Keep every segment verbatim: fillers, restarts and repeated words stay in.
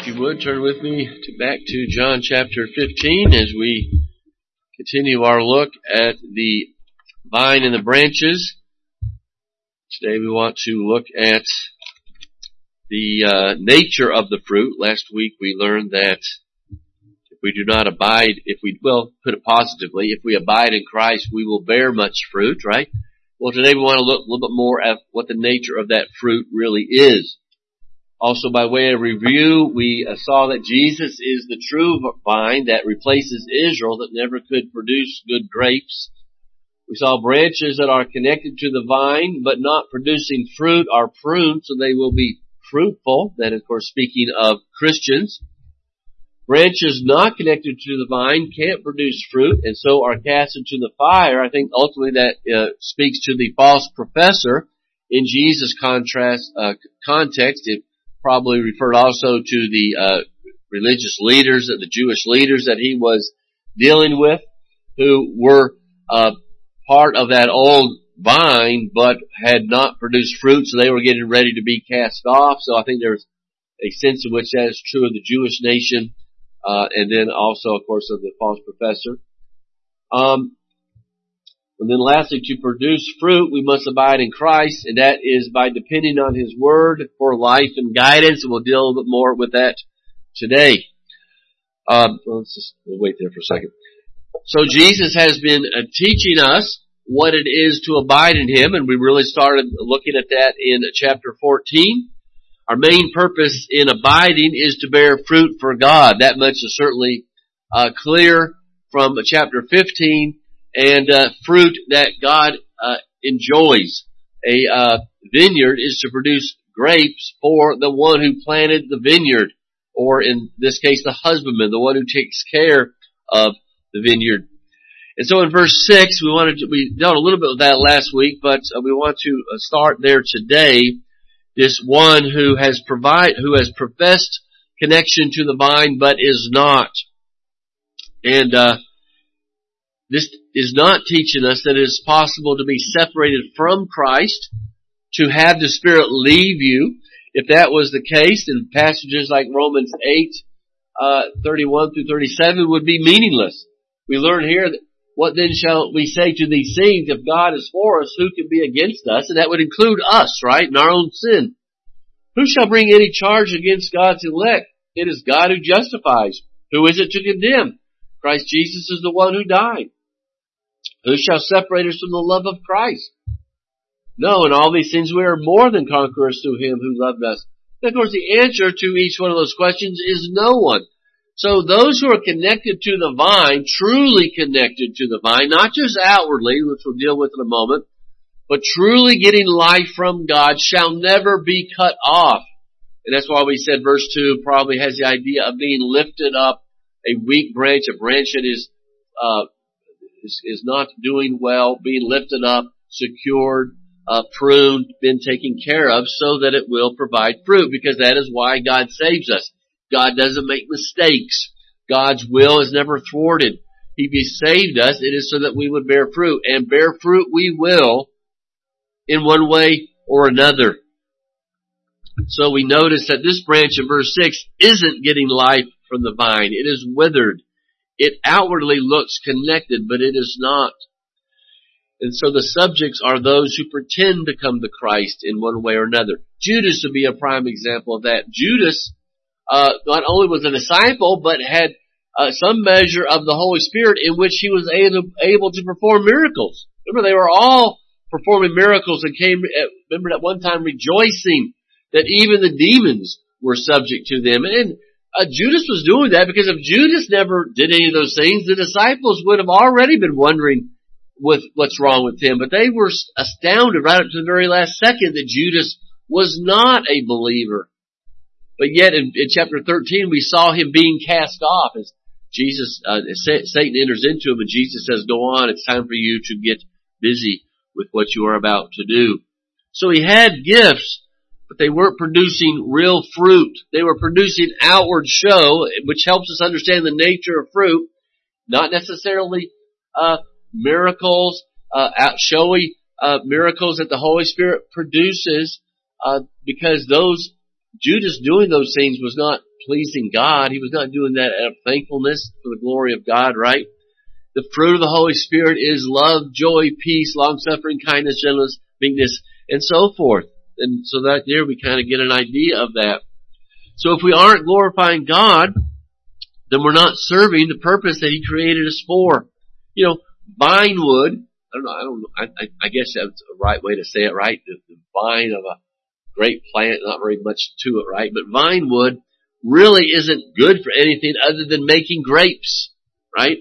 If you would, turn with me to back to John chapter fifteen as we continue our look at the vine and the branches. Today we want to look at the uh, nature of the fruit. Last week we learned that if we do not abide, if we, well, put it positively, if we abide in Christ, we will bear much fruit, right? Well, today we want to look a little bit more at what the nature of that fruit really is. Also, by way of review, we uh, saw that Jesus is the true vine that replaces Israel that never could produce good grapes. We saw branches that are connected to the vine but not producing fruit are pruned so they will be fruitful. That, of course, speaking of Christians. Branches not connected to the vine can't produce fruit and so are cast into the fire. I think ultimately that uh, speaks to the false professor in Jesus' contrast uh, context. It probably referred also to the uh, religious leaders, the Jewish leaders that he was dealing with, who were uh, part of that old vine, but had not produced fruit, so they were getting ready to be cast off. So I think there's a sense in which that is true of the Jewish nation, uh, and then also, of course, of the false professor. Um, And then lastly, to produce fruit, we must abide in Christ, and that is by depending on His Word for life and guidance, and we'll deal a little bit more with that today. Um, well, let's just we'll wait there for a second. So Jesus has been uh, teaching us what it is to abide in Him, and we really started looking at that in chapter fourteen. Our main purpose in abiding is to bear fruit for God. That much is certainly uh, clear from chapter fifteen. And uh, fruit that God uh, enjoys. A uh, vineyard is to produce grapes for the one who planted the vineyard, or in this case, the husbandman, the one who takes care of the vineyard. And so in verse six, we wanted to, we dealt a little bit with that last week, but uh, we want to start there today. This one who has provide, who has professed connection to the vine, but is not. And uh This is not teaching us that it is possible to be separated from Christ, to have the Spirit leave you. If that was the case, then passages like Romans eight, uh, thirty-one through thirty-seven would be meaningless. We learn here that, what then shall we say to these things? If God is for us, who can be against us? And that would include us, right, in our own sin. Who shall bring any charge against God's elect? It is God who justifies. Who is it to condemn? Christ Jesus is the one who died. Who shall separate us from the love of Christ? No, in all these things we are more than conquerors through Him who loved us. And of course, the answer to each one of those questions is no one. So those who are connected to the vine, truly connected to the vine, not just outwardly, which we'll deal with in a moment, but truly getting life from God, shall never be cut off. And that's why we said verse two probably has the idea of being lifted up, a weak branch, a branch that is uh Is, is not doing well, being lifted up, secured, uh, pruned, been taken care of so that it will provide fruit, because that is why God saves us. God doesn't make mistakes. God's will is never thwarted. He saved us. It is so that we would bear fruit, and bear fruit we will in one way or another. So we notice that this branch in verse six isn't getting life from the vine. It is withered. It outwardly looks connected, but it is not. And so the subjects are those who pretend to come to Christ in one way or another. Judas would be a prime example of that. Judas uh, not only was a disciple, but had uh, some measure of the Holy Spirit in which he was able, able to perform miracles. Remember, they were all performing miracles and came, remember at one time rejoicing that even the demons were subject to them. And Uh, Judas was doing that because if Judas never did any of those things, the disciples would have already been wondering with what's wrong with him. But they were astounded right up to the very last second that Judas was not a believer. But yet in, in chapter thirteen, we saw him being cast off as Jesus, uh, Satan enters into him, and Jesus says, "Go on, it's time for you to get busy with what you are about to do." So he had gifts, but they weren't producing real fruit. They were producing outward show, which helps us understand the nature of fruit, not necessarily uh miracles, uh out showy uh miracles that the Holy Spirit produces, uh because those Judas doing those things was not pleasing God. He was not doing that out of thankfulness for the glory of God, right? The fruit of the Holy Spirit is love, joy, peace, long-suffering, kindness, gentleness, meekness, and so forth. And so that there we kind of get an idea of that. So if we aren't glorifying God, then we're not serving the purpose that He created us for. You know, vine wood, I don't know, I don't know, I, I, I guess that's a right way to say it, right? The, the vine of a great plant, not very much to it, right? But vine wood really isn't good for anything other than making grapes, right?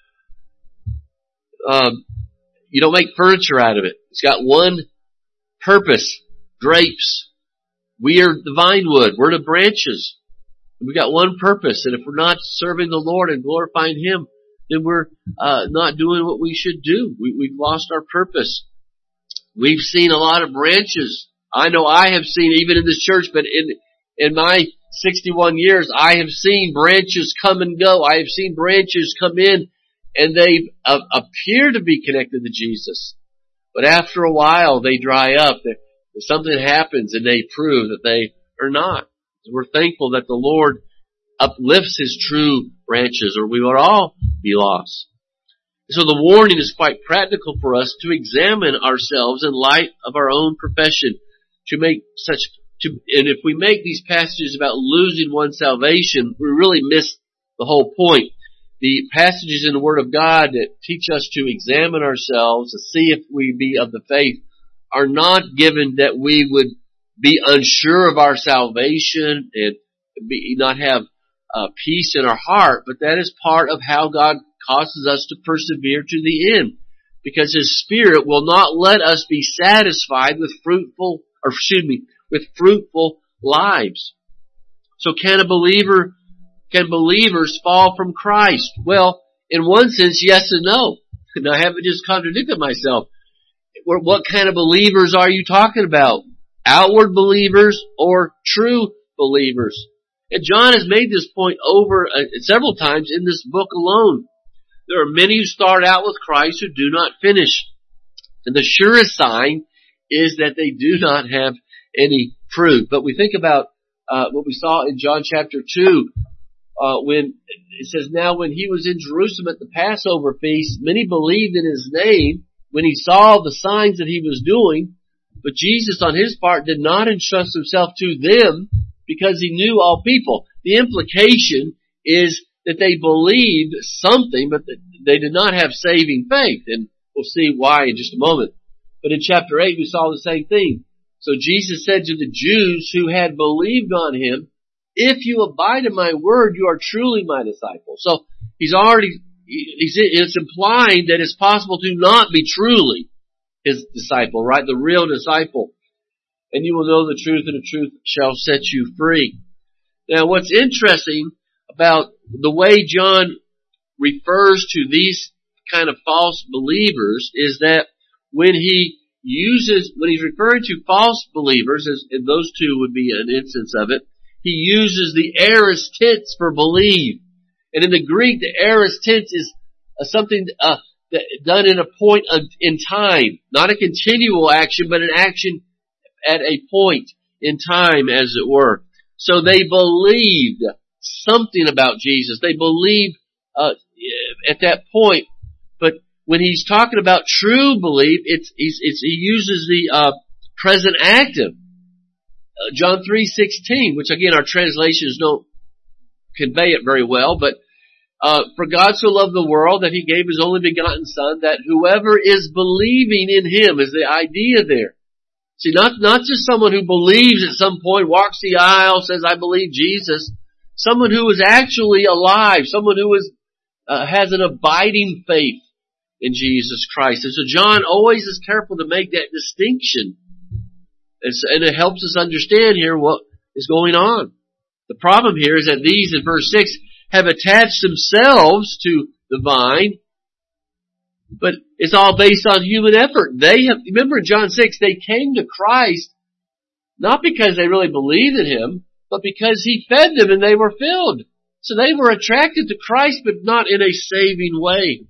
Um, you don't make furniture out of it. It's got one purpose, grapes. We are the vine wood. We're the branches. We've got one purpose, and if we're not serving the Lord and glorifying Him, then we're uh, not doing what we should do. We, we've lost our purpose. We've seen a lot of branches. I know I have seen, even in this church, but in in my sixty-one years, I have seen branches come and go. I have seen branches come in, and they uh, appear to be connected to Jesus. But after a while, they dry up. Something happens, and they prove that they are not. We're thankful that the Lord uplifts His true branches, or we would all be lost. So the warning is quite practical for us to examine ourselves in light of our own profession, to make such, to, and if we make these passages about losing one's salvation, we really miss the whole point. The passages in the Word of God that teach us to examine ourselves, to see if we be of the faith, are not given that we would be unsure of our salvation and be, not have uh, peace in our heart, but that is part of how God causes us to persevere to the end, because His Spirit will not let us be satisfied with fruitful, or excuse me, with fruitful lives. So can a believer, can believers fall from Christ? Well, in one sense, yes and no. And I haven't just contradicted myself. What kind of believers are you talking about? Outward believers or true believers? And John has made this point over uh, several times in this book alone. There are many who start out with Christ who do not finish. And the surest sign is that they do not have any fruit. But we think about uh, what we saw in John chapter two, uh, when it says, now when He was in Jerusalem at the Passover feast, many believed in His name when He saw the signs that He was doing. But Jesus, on His part, did not entrust Himself to them because He knew all people. The implication is that they believed something, but they did not have saving faith. And we'll see why in just a moment. But in chapter eight, we saw the same thing. So Jesus said to the Jews who had believed on Him, if you abide in my word, you are truly my disciples. So He's already, he's, it's implying that it's possible to not be truly His disciple, right? The real disciple. And you will know the truth, and the truth shall set you free. Now, what's interesting about the way John refers to these kind of false believers is that when he uses, when he's referring to false believers, as and those two would be an instance of it, he uses the aorist tense for believe. And in the Greek, the aorist tense is uh, something uh, that, done in a point of, in time, not a continual action, but an action at a point in time, as it were. So they believed something about Jesus. They believed uh, at that point. But when he's talking about true belief, it's, it's, it's he uses the uh, present active. Uh, John three sixteen, which again our translations don't convey it very well, but uh, for God so loved the world that He gave His only begotten Son, that whoever is believing in Him is the idea there. See, not, not just someone who believes at some point, walks the aisle, says, I believe Jesus. Someone who is actually alive. Someone who is, uh, has an abiding faith in Jesus Christ. And so John always is careful to make that distinction. And, so, and it helps us understand here what is going on. The problem here is that these, in verse six, have attached themselves to the vine, but it's all based on human effort. They have, remember in John six, they came to Christ not because they really believed in Him, but because He fed them and they were filled. So they were attracted to Christ, but not in a saving way.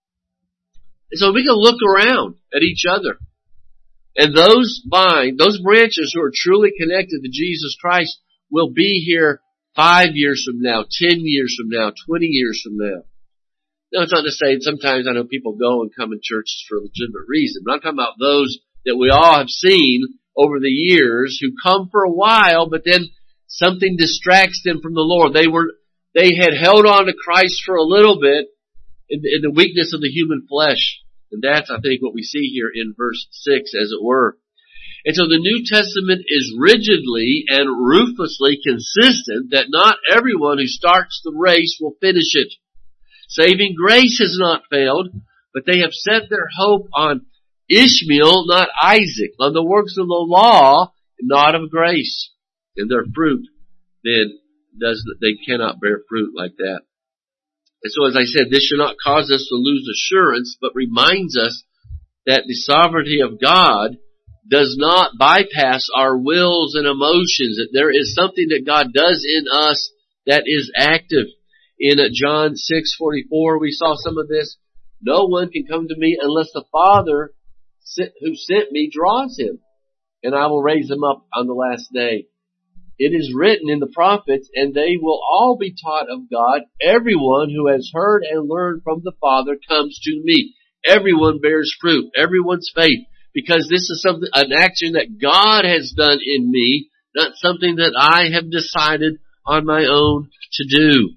And so we can look around at each other. And those vine, those branches who are truly connected to Jesus Christ will be here five years from now, ten years from now, twenty years from now. Now, it's not to say, sometimes I know people go and come in churches for a legitimate reason, but I'm talking about those that we all have seen over the years who come for a while, but then something distracts them from the Lord. They were, they had held on to Christ for a little bit in, in the weakness of the human flesh. And that's, I think, what we see here in verse six, as it were. And so the New Testament is rigidly and ruthlessly consistent that not everyone who starts the race will finish it. Saving grace has not failed, but they have set their hope on Ishmael, not Isaac, on the works of the law, not of grace. And their fruit then does, they cannot bear fruit like that. And so, as I said, this should not cause us to lose assurance, but reminds us that the sovereignty of God does not bypass our wills and emotions, that there is something that God does in us that is active. In John six forty-four, we saw some of this. No one can come to me unless the Father who sent me draws him, and I will raise him up on the last day. It is written in the prophets, and they will all be taught of God. Everyone who has heard and learned from the Father comes to me. Everyone bears fruit. Everyone's faith. Because this is something, an action that God has done in me, not something that I have decided on my own to do.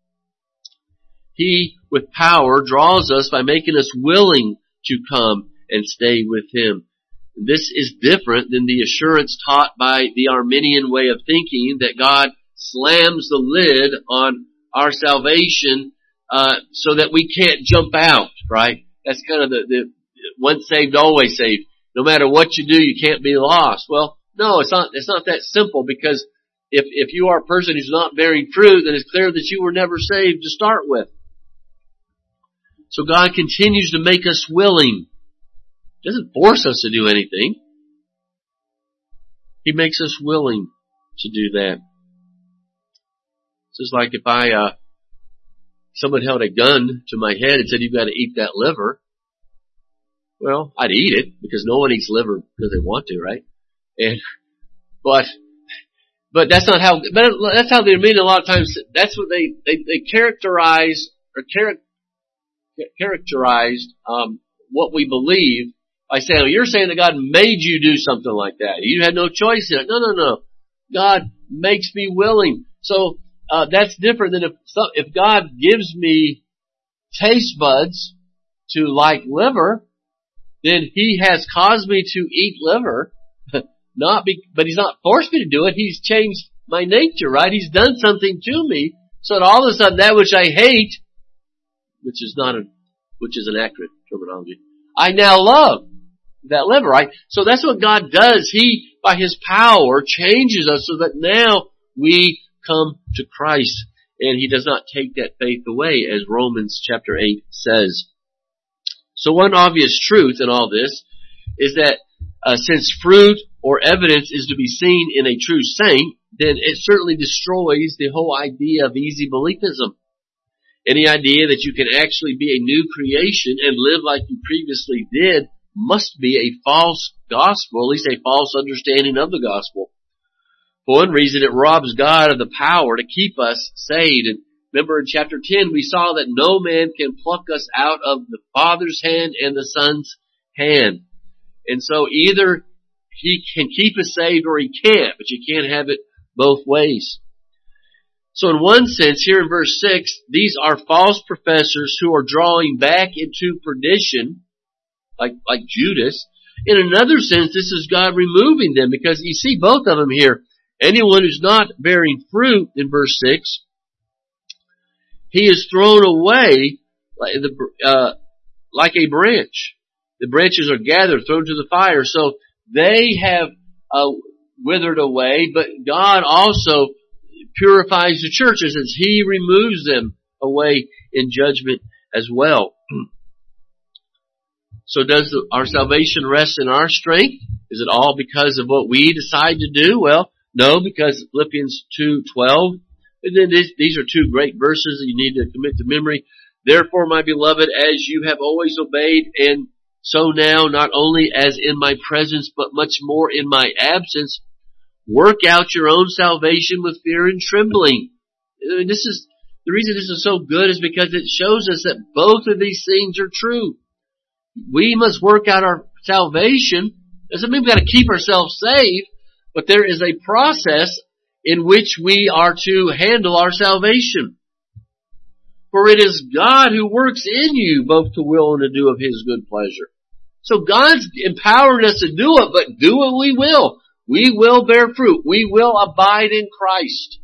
He, with power, draws us by making us willing to come and stay with Him. This is different than the assurance taught by the Arminian way of thinking that God slams the lid on our salvation uh, so that we can't jump out, right? That's kind of the, the once saved, always saved. No matter what you do, you can't be lost. Well, no, it's not, it's not that simple, because if, if you are a person who's not bearing fruit, then it's clear that you were never saved to start with. So God continues to make us willing. He doesn't force us to do anything. He makes us willing to do that. It's just like if I, uh, someone held a gun to my head and said, you've got to eat that liver. Well, I'd eat it, because no one eats liver because they want to, right? And, but, but that's not how, but that's how they mean a lot of times. That's what they, they, they characterize, or char- characterized, um, what we believe by saying, well, you're saying that God made you do something like that. You had no choice in it. No, no, no. God makes me willing. So, uh, that's different than if, if God gives me taste buds to like liver, then He has caused me to eat liver, not be, but He's not forced me to do it. He's changed my nature, right? He's done something to me, so that all of a sudden that which I hate, which is not a, which is an accurate terminology, I now love that liver, right? So that's what God does. He, by His power, changes us so that now we come to Christ, and He does not take that faith away, as Romans chapter eight says. So one obvious truth in all this is that uh, since fruit or evidence is to be seen in a true saint, then it certainly destroys the whole idea of easy believism. Any idea that you can actually be a new creation and live like you previously did must be a false gospel, at least a false understanding of the gospel. For one reason, it robs God of the power to keep us saved. And remember in chapter ten, we saw that no man can pluck us out of the Father's hand and the Son's hand. And so either He can keep us saved or He can't, but you can't have it both ways. So in one sense, here in verse six, these are false professors who are drawing back into perdition, like, like Judas. In another sense, this is God removing them, because you see both of them here. Anyone who's not bearing fruit in verse six, he is thrown away like, the, uh, like a branch. The branches are gathered, thrown to the fire. So they have uh, withered away, but God also purifies the churches as He removes them away in judgment as well. So does the, our salvation rest in our strength? Is it all because of what we decide to do? Well, no, because Philippians two twelve. And then these, these are two great verses that you need to commit to memory. Therefore, my beloved, as you have always obeyed, and so now, not only as in my presence, but much more in my absence, work out your own salvation with fear and trembling. I mean, this is, the reason this is so good is because it shows us that both of these things are true. We must work out our salvation. Doesn't mean we've got to keep ourselves saved, but there is a process in which we are to handle our salvation. For it is God who works in you both to will and to do of His good pleasure. So God's empowered us to do it, but do what we will. We will bear fruit. We will abide in Christ.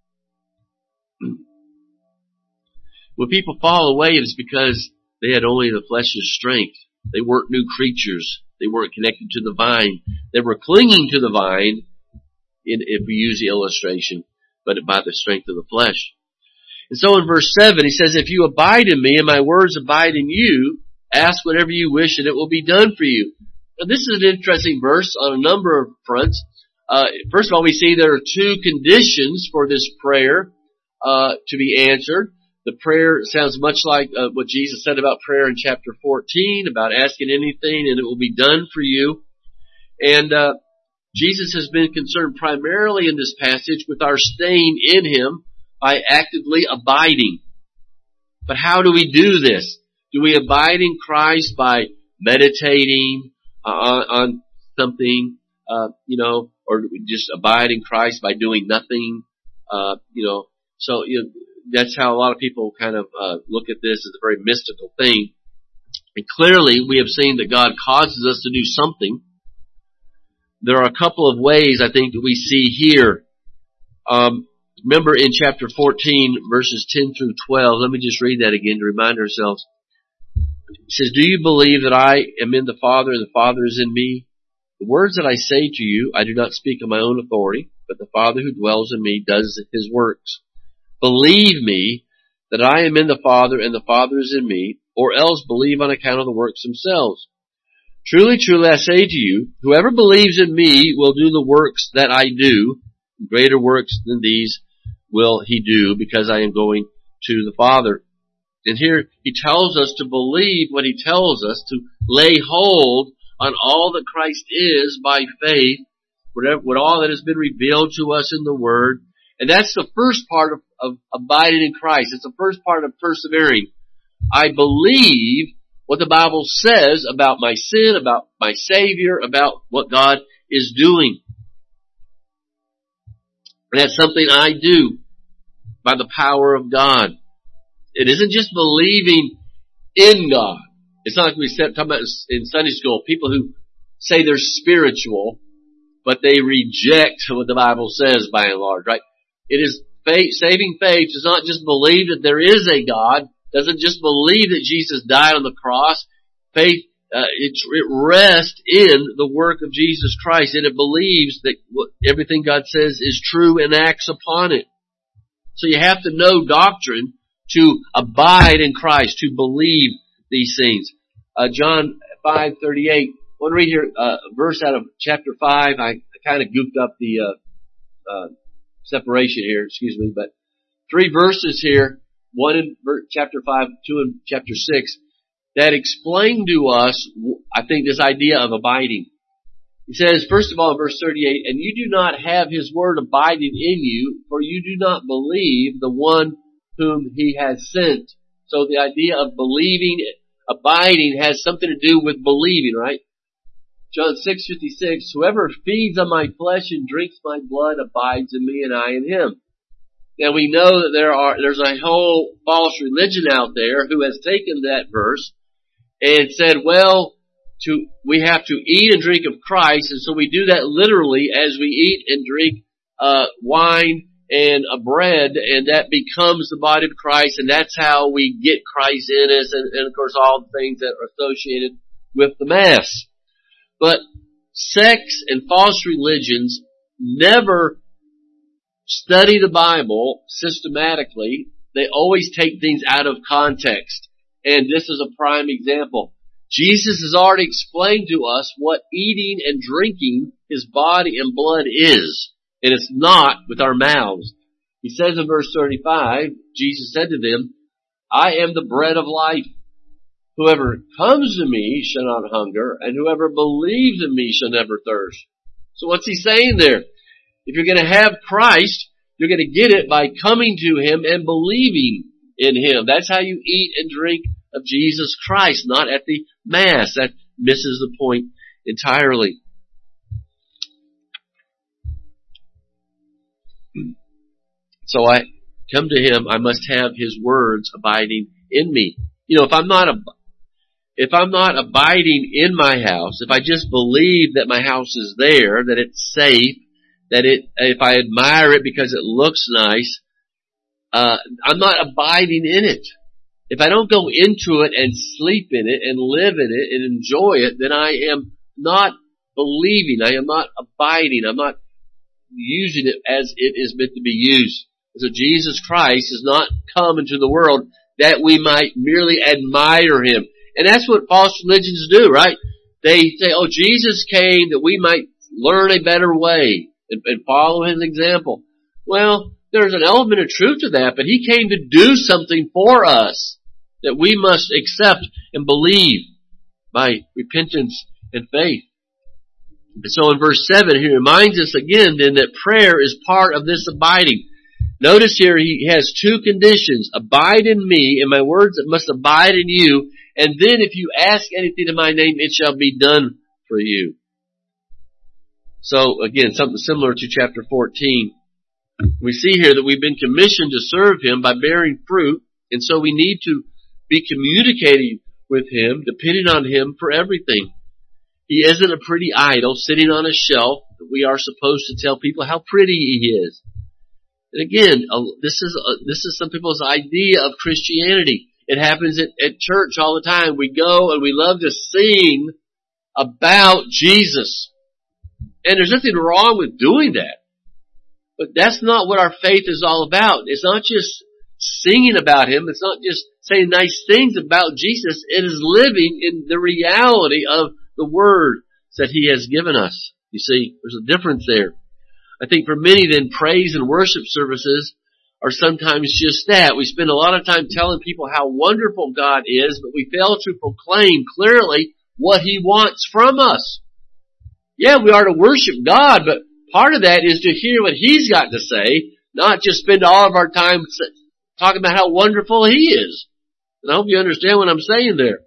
When people fall away, it's because they had only the flesh's strength. They weren't new creatures. They weren't connected to the vine. They were clinging to the vine, in, if we use the illustration, but by the strength of the flesh. And so in verse seven, he says, if you abide in me and my words abide in you, ask whatever you wish and it will be done for you. Now this is an interesting verse on a number of fronts. Uh, first of all, we see there are two conditions for this prayer uh, to be answered. The prayer sounds much like uh, what Jesus said about prayer in chapter fourteen, about asking anything and it will be done for you. And uh, Jesus has been concerned primarily in this passage with our staying in Him by actively abiding. But how do we do this? Do we abide in Christ by meditating uh, on, on something, uh, you know, or do we just abide in Christ by doing nothing? Uh, you know, so you know, that's how a lot of people kind of uh, look at this as a very mystical thing. And clearly, we have seen that God causes us to do something. There are a couple of ways I think that we see here. Um, remember in chapter fourteen, verses ten through twelve. Let me just read that again to remind ourselves. It says, do you believe that I am in the Father and the Father is in me? The words that I say to you, I do not speak on my own authority, but the Father who dwells in me does His works. Believe me that I am in the Father and the Father is in me, or else believe on account of the works themselves. Truly, truly, I say to you, whoever believes in me will do the works that I do. Greater works than these will he do, because I am going to the Father. And here he tells us to believe what he tells us, to lay hold on all that Christ is by faith, whatever, what all that has been revealed to us in the Word. And that's the first part of, of abiding in Christ. It's the first part of persevering. I believe what the Bible says about my sin, about my Savior, about what God is doing. And that's something I do by the power of God. It isn't just believing in God. It's not like we said, talking about in Sunday school, people who say they're spiritual, but they reject what the Bible says by and large, right? It is faith, saving faith does not just believe that there is a God, doesn't just believe that Jesus died on the cross. Faith, uh, it, it rests in the work of Jesus Christ, and it believes that what, everything God says is true and acts upon it. So you have to know doctrine to abide in Christ, to believe these things. Uh, John five thirty-eight. I want to read here uh, a verse out of chapter five. I, I kind of goofed up the uh, uh, separation here, excuse me, but three verses here, one in chapter five, two in chapter six, that explain to us, I think, this idea of abiding. He says, first of all, in verse thirty-eight, and you do not have His word abiding in you, for you do not believe the one whom He has sent. So the idea of believing, abiding, has something to do with believing, right? John six fifty-six, whoever feeds on my flesh and drinks my blood abides in me and I in him. Now we know that there are, there's a whole false religion out there who has taken that verse and said, well, to, we have to eat and drink of Christ, and so we do that literally as we eat and drink, uh, wine and a bread, and that becomes the body of Christ, and that's how we get Christ in us, and, and of course all the things that are associated with the Mass. But sects and false religions never study the Bible systematically. They always take things out of context. And this is a prime example. Jesus has already explained to us what eating and drinking His body and blood is. And it's not with our mouths. He says in verse thirty-five, Jesus said to them, I am the bread of life. Whoever comes to me shall not hunger, and whoever believes in me shall never thirst. So what's He saying there? If you're going to have Christ, you're going to get it by coming to Him and believing in Him. That's how you eat and drink of Jesus Christ, not at the Mass. That misses the point entirely. So I come to Him, I must have His words abiding in me. You know, if I'm not a, if I'm not abiding in my house, if I just believe that my house is there, that it's safe, that it, if I admire it because it looks nice, uh, I'm not abiding in it. If I don't go into it and sleep in it and live in it and enjoy it, then I am not believing. I am not abiding. I'm not using it as it is meant to be used. So Jesus Christ has not come into the world that we might merely admire Him. And that's what false religions do, right? They say, oh, Jesus came that we might learn a better way and, and follow His example. Well, there's an element of truth to that, but He came to do something for us that we must accept and believe by repentance and faith. And so in verse seven, He reminds us again then that prayer is part of this abiding. Notice here He has two conditions. Abide in me, and my words must abide in you. And then if you ask anything in my name, it shall be done for you. So again, something similar to chapter fourteen. We see here that we've been commissioned to serve Him by bearing fruit, and so we need to be communicating with Him, depending on Him for everything. He isn't a pretty idol sitting on a shelf that we are supposed to tell people how pretty He is. And again, this is this is some people's idea of Christianity. It happens at, at church all the time. We go and we love to sing about Jesus. And there's nothing wrong with doing that. But that's not what our faith is all about. It's not just singing about Him. It's not just saying nice things about Jesus. It is living in the reality of the Word that He has given us. You see, there's a difference there. I think for many then, praise and worship services are sometimes just that. We spend a lot of time telling people how wonderful God is, but we fail to proclaim clearly what He wants from us. Yeah, we are to worship God, but part of that is to hear what He's got to say, not just spend all of our time talking about how wonderful He is. And I hope you understand what I'm saying there.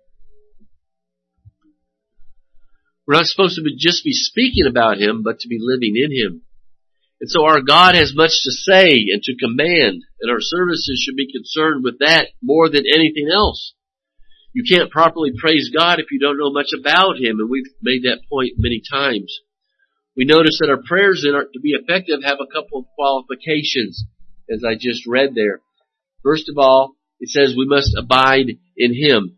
We're not supposed to be, just be speaking about Him, but to be living in Him. And so our God has much to say and to command, and our services should be concerned with that more than anything else. You can't properly praise God if you don't know much about Him, and we've made that point many times. We notice that our prayers then are to be effective have a couple of qualifications, as I just read there. First of all, it says we must abide in Him.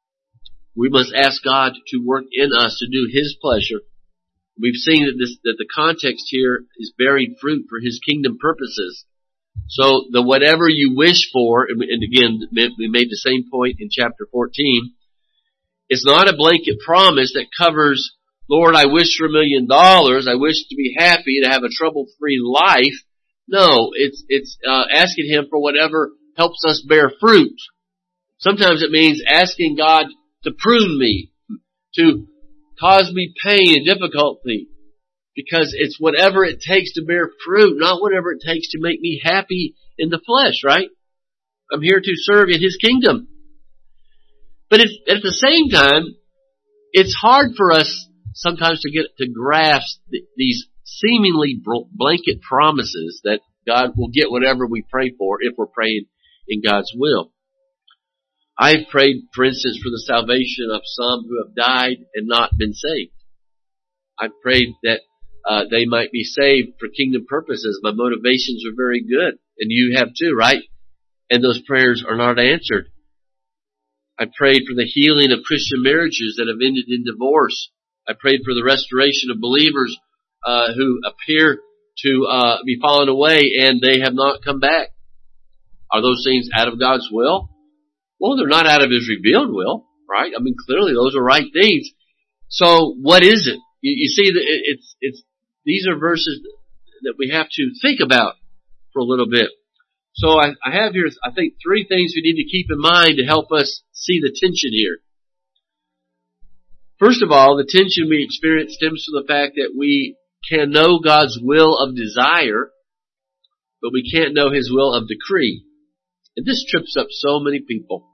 We must ask God to work in us to do His pleasure. We've seen that this, that the context here is bearing fruit for His kingdom purposes. So the whatever you wish for, and again, we made the same point in chapter fourteen, it's not a blanket promise that covers, Lord, I wish for a million dollars, I wish to be happy, to have a trouble-free life. No, it's, it's, uh, asking Him for whatever helps us bear fruit. Sometimes it means asking God to prune me, to cause me pain and difficulty, because it's whatever it takes to bear fruit, not whatever it takes to make me happy in the flesh, right? I'm here to serve in His kingdom. But it's, at the same time, it's hard for us sometimes to get to grasp these seemingly blanket promises that God will get whatever we pray for if we're praying in God's will. I've prayed, for instance, for the salvation of some who have died and not been saved. I've prayed that uh, they might be saved for kingdom purposes. My motivations are very good, and you have too, right? And those prayers are not answered. I prayed for the healing of Christian marriages that have ended in divorce. I prayed for the restoration of believers uh, who appear to uh, be fallen away and they have not come back. Are those things out of God's will? Well, they're not out of His revealed will, right? I mean, clearly those are right things. So, what is it? You, you see, that it, it's it's these are verses that we have to think about for a little bit. So, I, I have here, I think, three things we need to keep in mind to help us see the tension here. First of all, the tension we experience stems from the fact that we can know God's will of desire, but we can't know His will of decree. And this trips up so many people.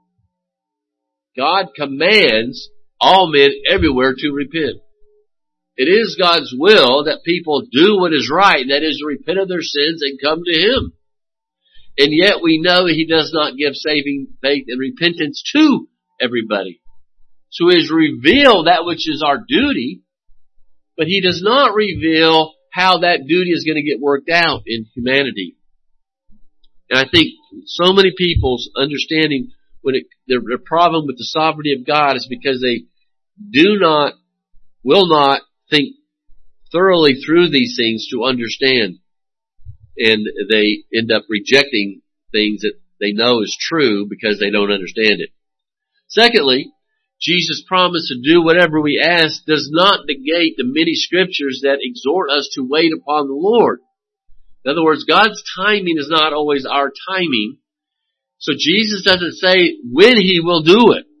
God commands all men everywhere to repent. It is God's will that people do what is right, that is, repent of their sins and come to Him. And yet we know He does not give saving faith and repentance to everybody. So He has revealed that which is our duty, but He does not reveal how that duty is going to get worked out in humanity. And I think so many people's understanding when it, their, their problem with the sovereignty of God is because they do not, will not think thoroughly through these things to understand. And they end up rejecting things that they know is true because they don't understand it. Secondly, Jesus' promise to do whatever we ask does not negate the many scriptures that exhort us to wait upon the Lord. In other words, God's timing is not always our timing. So Jesus doesn't say when He will do it.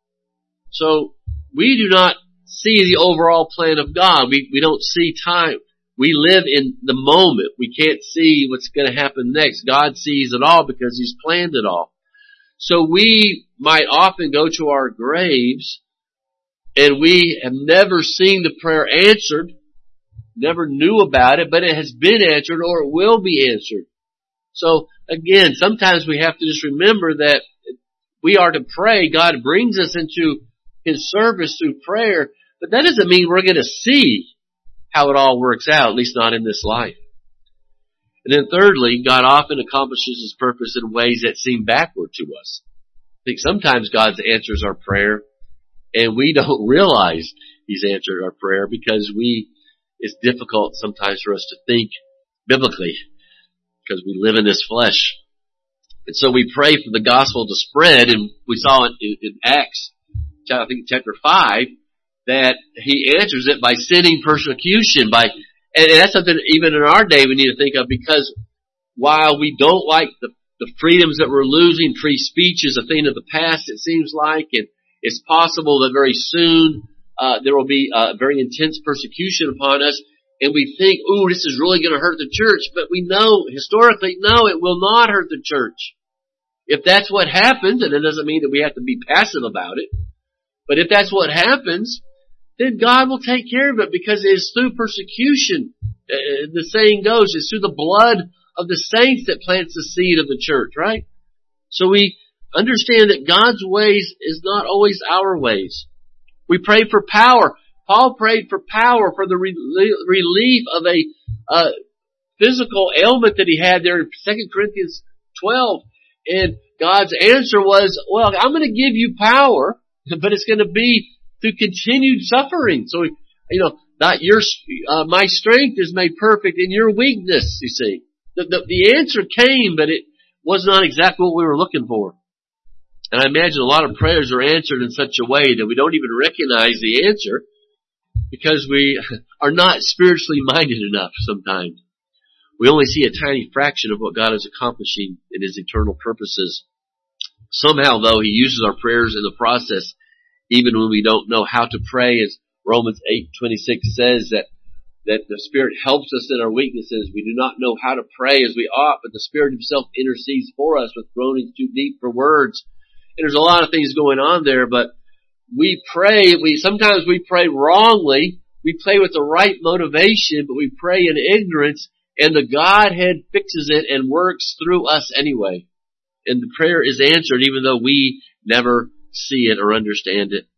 So we do not see the overall plan of God. We, we don't see time. We live in the moment. We can't see what's going to happen next. God sees it all because He's planned it all. So we might often go to our graves and we have never seen the prayer answered, never knew about it, but it has been answered or it will be answered. So again, sometimes we have to just remember that we are to pray. God brings us into His service through prayer, but that doesn't mean we're going to see how it all works out, at least not in this life. And then thirdly, God often accomplishes His purpose in ways that seem backward to us. I think sometimes God answers our prayer and we don't realize He's answered our prayer because we, it's difficult sometimes for us to think biblically because we live in this flesh. And so we pray for the gospel to spread, and we saw it in, in Acts, I think chapter five, that He answers it by sending persecution, by, and that's something even in our day we need to think of, because while we don't like the, the freedoms that we're losing, free speech is a thing of the past, it seems like, and it's possible that very soon uh, there will be uh, very intense persecution upon us, and we think, ooh, this is really going to hurt the church, but we know historically, no, it will not hurt the church. If that's what happens, and it doesn't mean that we have to be passive about it, but if that's what happens, then God will take care of it because it is through persecution. Uh, the saying goes, it's through the blood of the saints that plants the seed of the church, right? So we understand that God's ways is not always our ways. We pray for power. Paul prayed for power, for the re- relief of a uh, physical ailment that he had there in Second Corinthians twelve. And God's answer was, well, I'm going to give you power, but it's going to be through continued suffering. So, you know, not your, uh, my strength is made perfect in your weakness, you see. The, the, the answer came, but it was not exactly what we were looking for. And I imagine a lot of prayers are answered in such a way that we don't even recognize the answer because we are not spiritually minded enough sometimes. We only see a tiny fraction of what God is accomplishing in His eternal purposes. Somehow, though, He uses our prayers in the process, even when we don't know how to pray, as Romans eight twenty-six says, that, that the Spirit helps us in our weaknesses. We do not know how to pray as we ought, but the Spirit Himself intercedes for us with groanings too deep for words. And there's a lot of things going on there, but we pray, we, sometimes we pray wrongly. We pray with the right motivation, but we pray in ignorance, and the Godhead fixes it and works through us anyway. And the prayer is answered even though we never see it or understand it.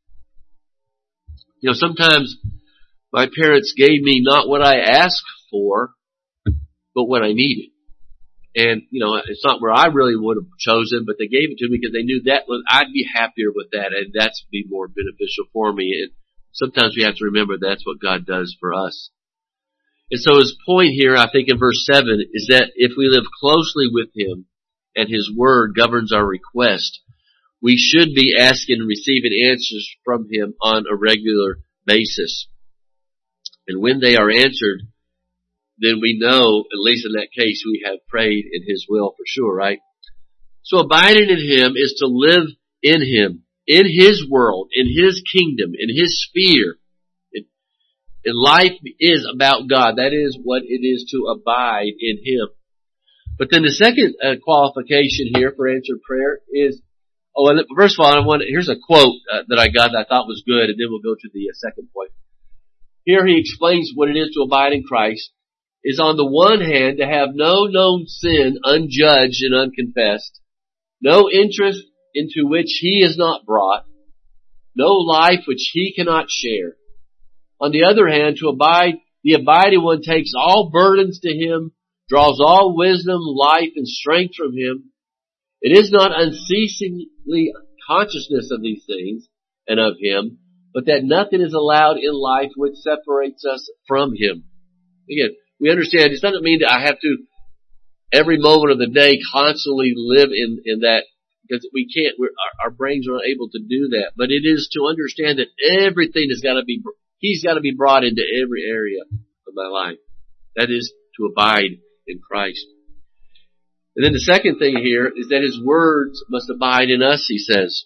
You know, sometimes my parents gave me not what I asked for, but what I needed. And, you know, it's not where I really would have chosen, but they gave it to me because they knew that was, I'd be happier with that, and that's be more beneficial for me. And sometimes we have to remember that's what God does for us. And so his point here, I think in verse seven, is that if we live closely with Him and His Word governs our request, we should be asking and receiving answers from Him on a regular basis. And when they are answered, then we know, at least in that case, we have prayed in His will for sure, right? So abiding in Him is to live in Him, in His world, in His kingdom, in His sphere. And life is about God. That is what it is to abide in Him. But then the second uh, qualification here for answered prayer is, oh, and first of all, I want, here's a quote uh, that I got that I thought was good, and then we'll go to the uh, second point. Here he explains what it is to abide in Christ, is on the one hand to have no known sin unjudged and unconfessed, no interest into which He is not brought, no life which He cannot share. On the other hand, to abide, the abiding one takes all burdens to Him, draws all wisdom, life, and strength from Him. It is not unceasingly consciousness of these things and of Him, but that nothing is allowed in life which separates us from Him. Again, we understand, it doesn't mean that I have to, every moment of the day, constantly live in, in that, because we can't, we're, our, our brains are not able to do that. But it is to understand that everything has got to be, He's got to be brought into every area of my life. That is to abide in Christ. And then the second thing here is that His words must abide in us, he says.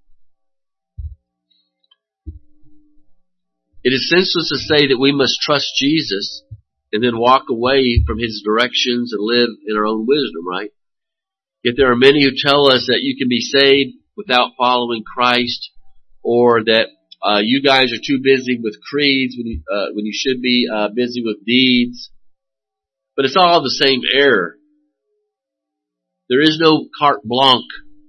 It is senseless to say that we must trust Jesus and then walk away from His directions and live in our own wisdom, right? Yet there are many who tell us that you can be saved without following Christ, or that uh, you guys are too busy with creeds when you, uh, when you should be uh, busy with deeds. But it's all the same error. There is no carte blanche.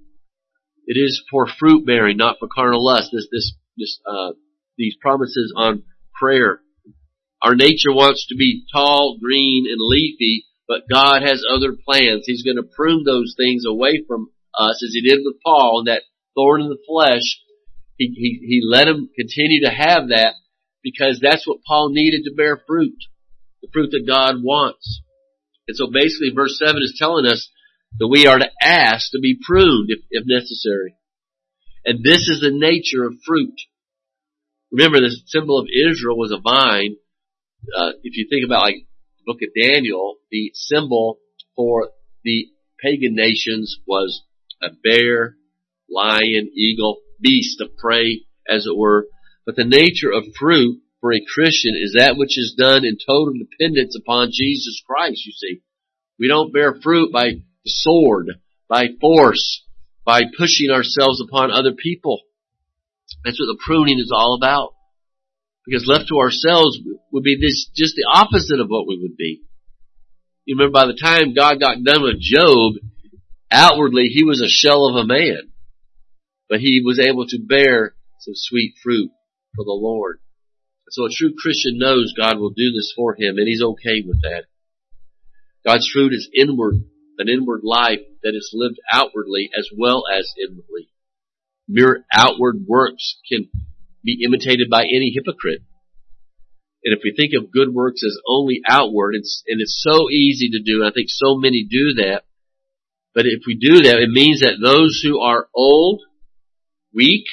It is for fruit bearing, not for carnal lust. This, this, this, uh, these promises on prayer. Our nature wants to be tall, green, and leafy, but God has other plans. He's going to prune those things away from us, as He did with Paul, that thorn in the flesh. He, he, he let him continue to have that because that's what Paul needed to bear fruit. The fruit that God wants. And so basically verse seven is telling us that we are to ask to be pruned if, if necessary. And this is the nature of fruit. Remember, the symbol of Israel was a vine. Uh, if you think about like the book of Daniel, the symbol for the pagan nations was a bear, lion, eagle, beast of prey, as it were. But the nature of fruit for a Christian is that which is done in total dependence upon Jesus Christ, you see. We don't bear fruit by sword, by force, by pushing ourselves upon other people. That's what the pruning is all about. Because left to ourselves would be this just the opposite of what we would be. You remember by the time God got done with Job, outwardly he was a shell of a man. But he was able to bear some sweet fruit for the Lord. So a true Christian knows God will do this for him, and he's okay with that. God's fruit is inward, an inward life that is lived outwardly as well as inwardly. Mere outward works can be imitated by any hypocrite. And if we think of good works as only outward, it's, and it's so easy to do, and I think so many do that, but if we do that, it means that those who are old, weak,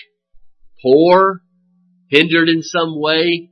poor, hindered in some way,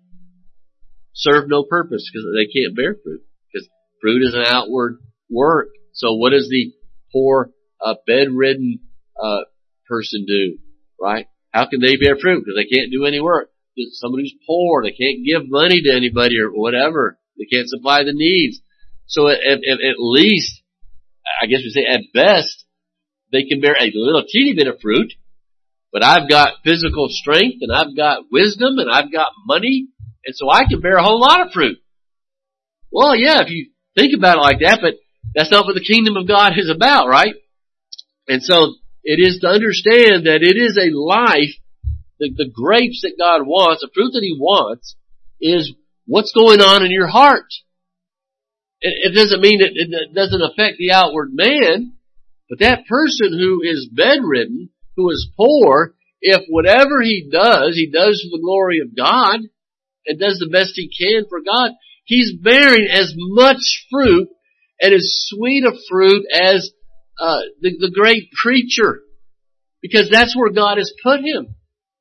serve no purpose because they can't bear fruit. Because fruit is an outward work. So what does the poor, uh, bedridden uh, person do? Right? How can they bear fruit? Because they can't do any work. Somebody who's poor, they can't give money to anybody or whatever. They can't supply the needs. So at, at, at least, I guess we say at best, they can bear a little teeny bit of fruit. But I've got physical strength, and I've got wisdom, and I've got money, and so I can bear a whole lot of fruit. Well, yeah, if you think about it like that, but that's not what the kingdom of God is about, right? And so it is to understand that it is a life, the, the grapes that God wants, the fruit that He wants, is what's going on in your heart. It, it doesn't mean that it doesn't affect the outward man, but that person who is bedridden, who is poor, if whatever he does, he does for the glory of God, and does the best he can for God, he's bearing as much fruit and as sweet a fruit as uh, the, the great preacher, because that's where God has put him.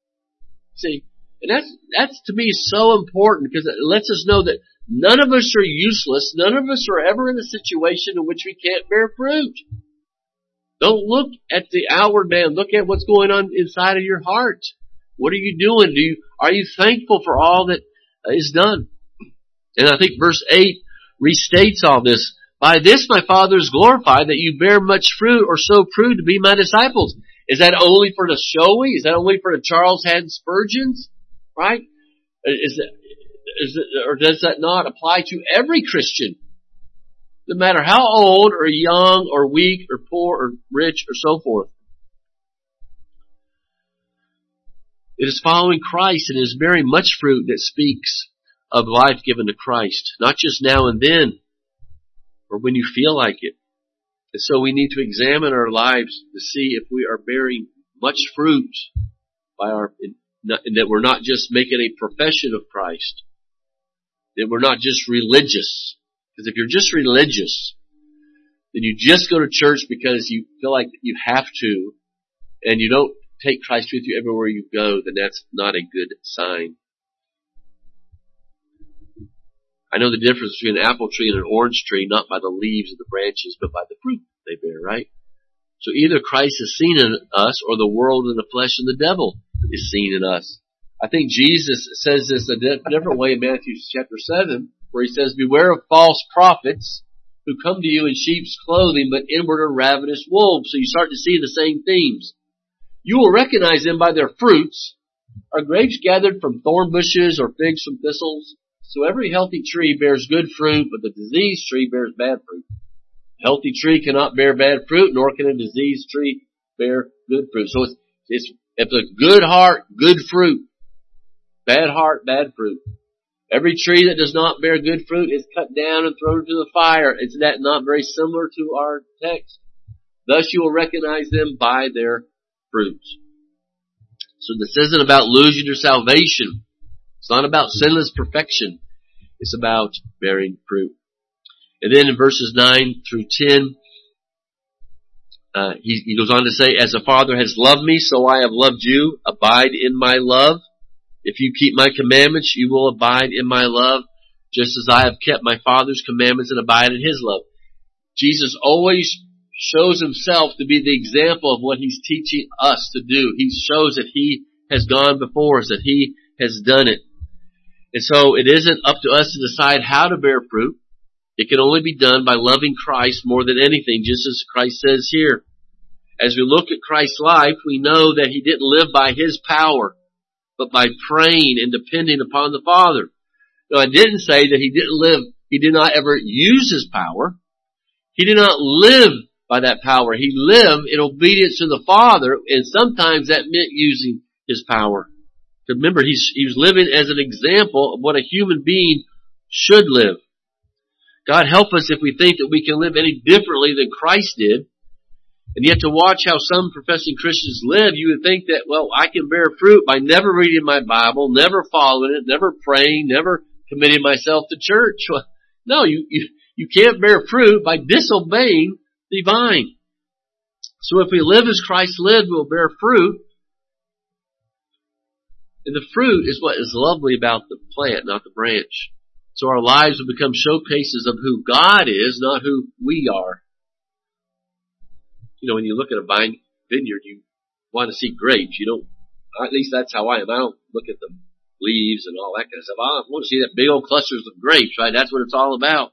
See, and that's that's to me so important, because it lets us know that none of us are useless. None of us are ever in a situation in which we can't bear fruit. Don't look at the outward man. Look at what's going on inside of your heart. What are you doing? Do you, are you thankful for all that is done? And I think verse eight restates all this. By this my Father is glorified, that you bear much fruit, or so prove to be my disciples. Is that only for the showy? Is that only for the Charles Haddon Spurgeons? Right? Is it, is it, or does that not apply to every Christian? No matter how old or young or weak or poor or rich or so forth. It is following Christ and is bearing much fruit that speaks of life given to Christ. Not just now and then, or when you feel like it. And so we need to examine our lives to see if we are bearing much fruit by our, and that we're not just making a profession of Christ. That we're not just religious. Because if you're just religious, then you just go to church because you feel like you have to, and you don't take Christ with you everywhere you go, then that's not a good sign. I know the difference between an apple tree and an orange tree, not by the leaves and the branches, but by the fruit they bear, right? So either Christ is seen in us, or the world and the flesh and the devil is seen in us. I think Jesus says this a different way in Matthew chapter seven, where he says, beware of false prophets who come to you in sheep's clothing, but inward are ravenous wolves. So you start to see the same themes. You will recognize them by their fruits. Are grapes gathered from thorn bushes or figs from thistles? So every healthy tree bears good fruit, but the diseased tree bears bad fruit. A healthy tree cannot bear bad fruit, nor can a diseased tree bear good fruit. So it's, it's, it's a good heart, good fruit. Bad heart, bad fruit. Every tree that does not bear good fruit is cut down and thrown into the fire. Is that not very similar to our text? Thus you will recognize them by their fruits. So this isn't about losing your salvation. It's not about sinless perfection. It's about bearing fruit. And then in verses nine through ten, uh, he, he goes on to say, as the Father has loved me, so I have loved you. Abide in my love. If you keep my commandments, you will abide in my love, just as I have kept my Father's commandments and abide in his love. Jesus always shows himself to be the example of what he's teaching us to do. He shows that he has gone before us, that he has done it. And so it isn't up to us to decide how to bear fruit. It can only be done by loving Christ more than anything, just as Christ says here. As we look at Christ's life, we know that he didn't live by his power, but by praying and depending upon the Father. Now, I didn't say that he didn't live, he did not ever use his power. He did not live by that power. He lived in obedience to the Father, and sometimes that meant using his power. Remember, he's, he was living as an example of what a human being should live. God help us if we think that we can live any differently than Christ did. And yet to watch how some professing Christians live, you would think that, well, I can bear fruit by never reading my Bible, never following it, never praying, never committing myself to church. Well, no, you, you, you can't bear fruit by disobeying the vine. So if we live as Christ lived, we'll bear fruit. And the fruit is what is lovely about the plant, not the branch. So our lives will become showcases of who God is, not who we are. You know, when you look at a vine vineyard, you want to see grapes. You don't, at least that's how I am. I don't look at the leaves and all that kind of stuff. I want to see that big old clusters of grapes, right? That's what it's all about.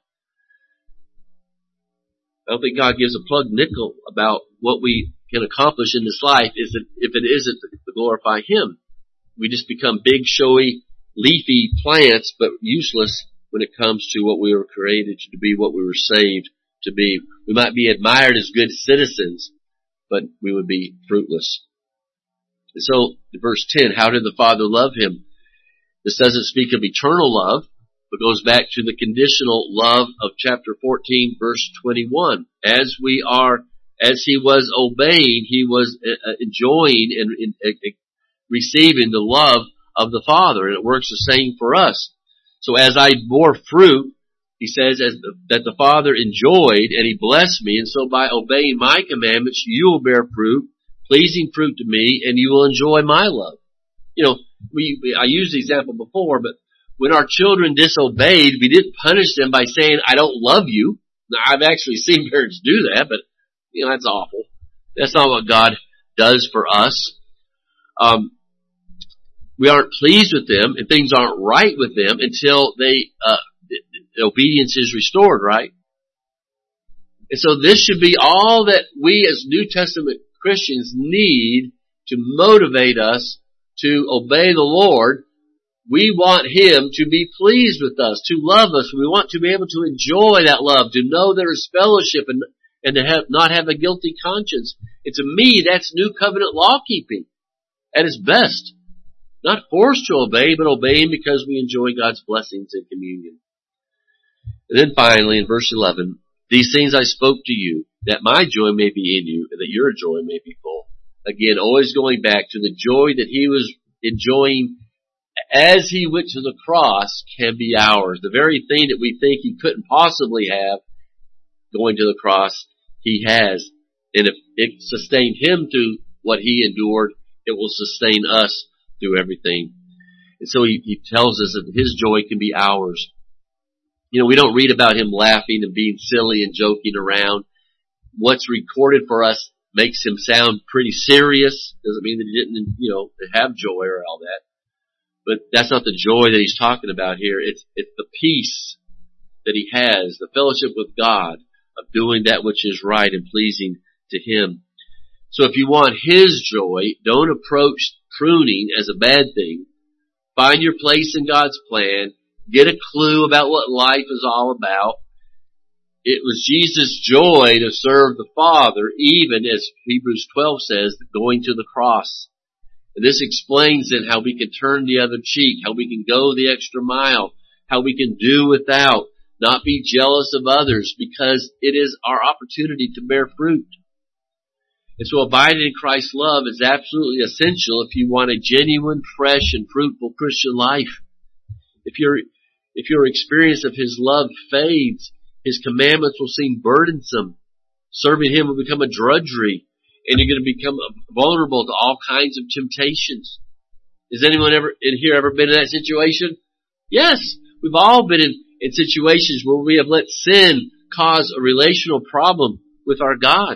I don't think God gives a plug nickel about what we can accomplish in this life is that if it isn't to glorify him. We just become big, showy, leafy plants, but useless when it comes to what we were created to be, what we were saved to be. We might be admired as good citizens, but we would be fruitless. And so, verse ten, how did the Father love him? This doesn't speak of eternal love, but goes back to the conditional love of chapter fourteen, verse twenty-one. As we are, as he was obeying, he was enjoying and receiving the love of the Father, and it works the same for us. So as I bore fruit, he says, as the, that the Father enjoyed, and he blessed me, and so by obeying my commandments, you will bear fruit, pleasing fruit to me, and you will enjoy my love. You know, we, we I used the example before, but when our children disobeyed, we didn't punish them by saying, I don't love you. Now, I've actually seen parents do that, but, you know, that's awful. That's not what God does for us. Um, we aren't pleased with them, and things aren't right with them until they, uh, obedience is restored, right? And so this should be all that we as New Testament Christians need to motivate us to obey the Lord. We want Him to be pleased with us, to love us. We want to be able to enjoy that love, to know there is fellowship and, and to have, not have a guilty conscience. And to me, that's New Covenant law keeping at its best. Not forced to obey, but obeying because we enjoy God's blessings in communion. And then finally, in verse eleven, these things I spoke to you, that my joy may be in you, and that your joy may be full. Again, always going back to the joy that He was enjoying as He went to the cross can be ours. The very thing that we think He couldn't possibly have going to the cross, He has. And if it sustained Him through what He endured, it will sustain us through everything. And so he, he tells us that His joy can be ours. You know, we don't read about Him laughing and being silly and joking around. What's recorded for us makes Him sound pretty serious. Doesn't mean that He didn't, you know, have joy or all that. But that's not the joy that He's talking about here. It's, it's the peace that He has, the fellowship with God of doing that which is right and pleasing to Him. So if you want His joy, don't approach pruning as a bad thing. Find your place in God's plan. Get a clue about what life is all about. It was Jesus' joy to serve the Father, even as Hebrews twelve says, going to the cross. And this explains then how we can turn the other cheek, how we can go the extra mile, how we can do without, not be jealous of others, because it is our opportunity to bear fruit. And so abiding in Christ's love is absolutely essential if you want a genuine, fresh, and fruitful Christian life. If your if your experience of His love fades, His commandments will seem burdensome. Serving Him will become a drudgery, and you're going to become vulnerable to all kinds of temptations. Has anyone ever in here ever been in that situation? Yes, we've all been in, in situations where we have let sin cause a relational problem with our God.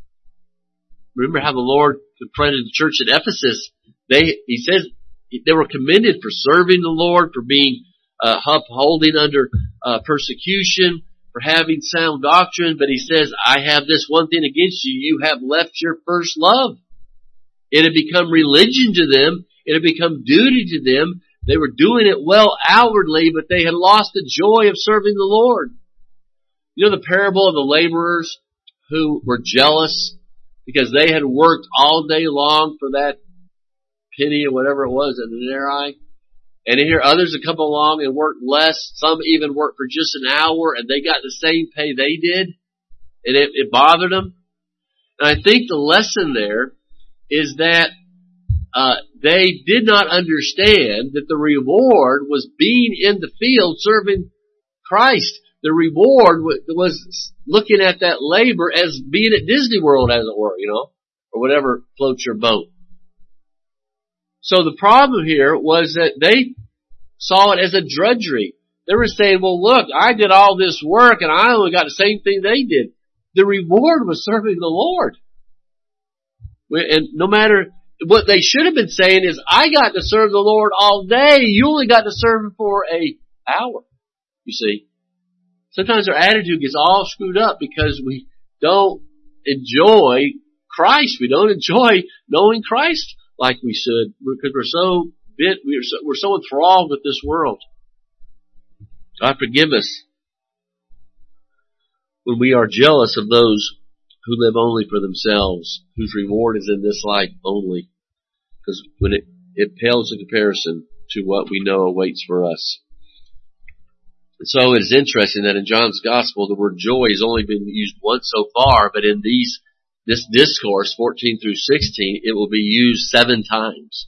Remember how the Lord confronted the church at Ephesus. They, He says, they were commended for serving the Lord, for being uh, upholding under uh, persecution, for having sound doctrine. But He says, I have this one thing against you. You have left your first love. It had become religion to them. It had become duty to them. They were doing it well outwardly, but they had lost the joy of serving the Lord. You know the parable of the laborers who were jealous because they had worked all day long for that penny or whatever it was, a denarii. And here others had come along and worked less. Some even worked for just an hour and they got the same pay they did. And it, it bothered them. And I think the lesson there is that uh, they did not understand that the reward was being in the field serving Christ. The reward was looking at that labor as being at Disney World, as it were, you know, or whatever floats your boat. So the problem here was that they saw it as a drudgery. They were saying, well, look, I did all this work and I only got the same thing they did. The reward was serving the Lord. And no matter what they should have been saying is, I got to serve the Lord all day. You only got to serve Him for a hour. You see, sometimes our attitude gets all screwed up because we don't enjoy Christ. We don't enjoy knowing Christ like we should, because we're so bit, we're so, we're so enthralled with this world. God forgive us when we are jealous of those who live only for themselves, whose reward is in this life only, because when it, it pales in comparison to what we know awaits for us. And so it is interesting that in John's Gospel, the word joy has only been used once so far, but in these this discourse, fourteen through sixteen, it will be used seven times.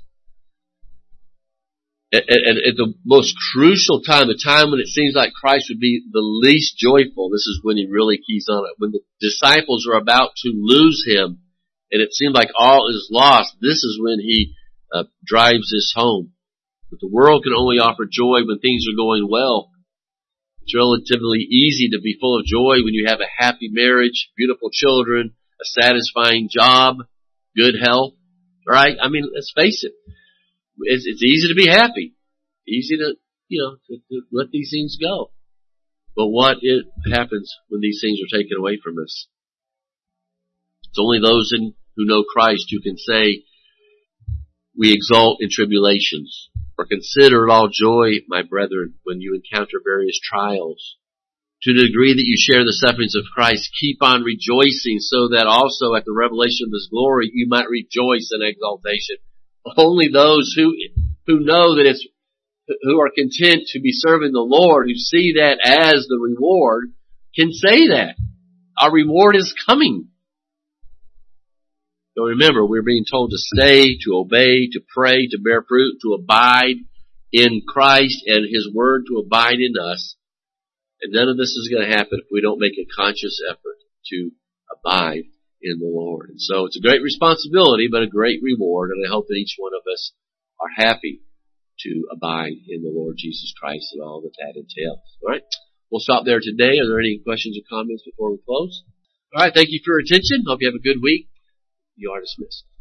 And at the most crucial time, the time when it seems like Christ would be the least joyful, this is when He really keys on it. When the disciples are about to lose Him, and it seems like all is lost, this is when He uh, drives this home. But the world can only offer joy when things are going well. It's relatively easy to be full of joy when you have a happy marriage, beautiful children, a satisfying job, good health, right? I mean, let's face it. It's, it's easy to be happy. Easy to, you know, to, to let these things go. But what it happens when these things are taken away from us? It's only those in, who know Christ who can say, we exult in tribulations, or consider it all joy, my brethren, when you encounter various trials. To the degree that you share the sufferings of Christ, keep on rejoicing, so that also at the revelation of His glory you might rejoice in exaltation. Only those who who know that it's who are content to be serving the Lord, who see that as the reward, can say that. Our reward is coming. So remember, we're being told to stay, to obey, to pray, to bear fruit, to abide in Christ and His Word to abide in us. And none of this is going to happen if we don't make a conscious effort to abide in the Lord. And so it's a great responsibility, but a great reward, and I hope that each one of us are happy to abide in the Lord Jesus Christ and all that that entails. All right, we'll stop there today. Are there any questions or comments before we close? All right, thank you for your attention. Hope you have a good week. You are dismissed.